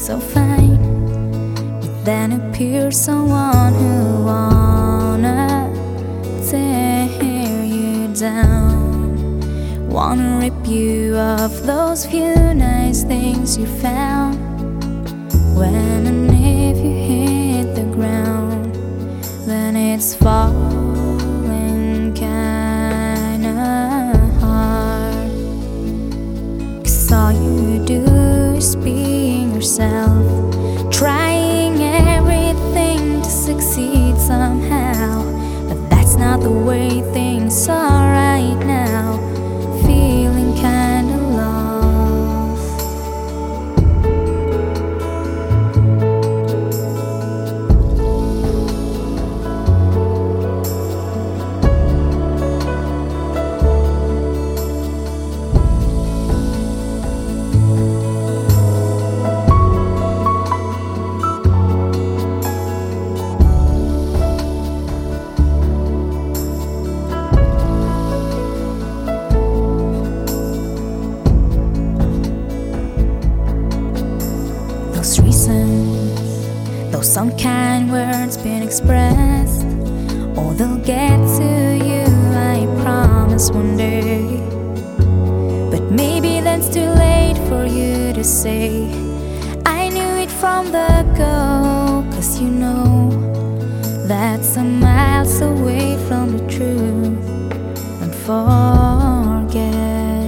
so fine, but then appears someone who wanna tear you down, wanna rip you of those few nice things you found. When and if you hit the ground, then it's falling kinda hard, 'cause all you do is being yourself, trying everything to succeed somehow. But that's not the way things are right now, feeling kinda lost. Those reasons, those unkind words been expressed, oh, they'll get to you, I promise one day. But maybe then it's too late for you to say, I knew it from the go, 'cause you know that's some miles away from the truth. And forget.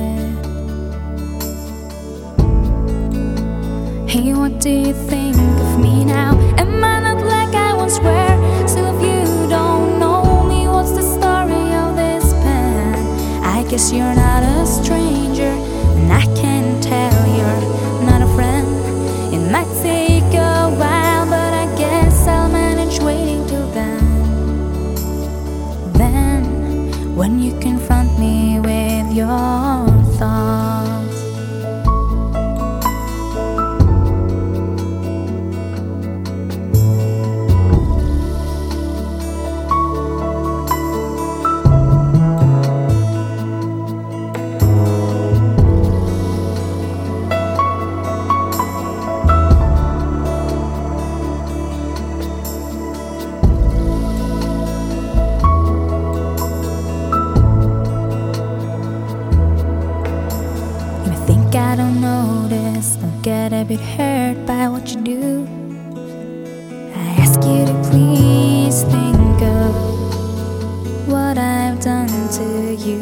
Hey, what do you think of me now? Am I not like I once were? Still, if you don't know me, what's the story of this pen? I guess you're not a stranger, and I can tell you're not a friend. It might take a while, but I guess I'll manage waiting till then. Then, when you confront me with your thoughts, I don't notice, don't get a bit hurt by what you do. I ask you to please think of what I've done to you.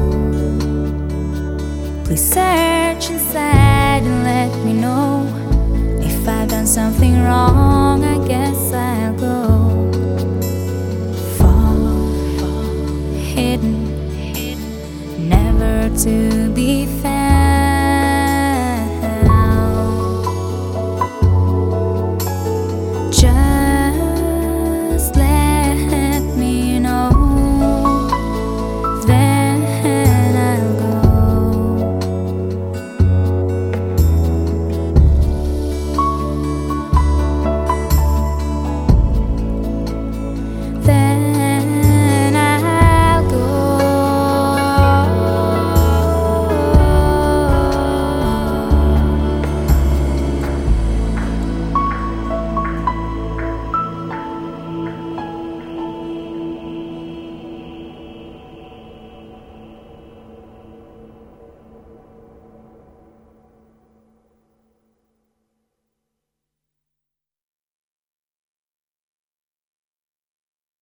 Please search inside and let me know if I've done something wrong. I guess I'll go far, hidden, never to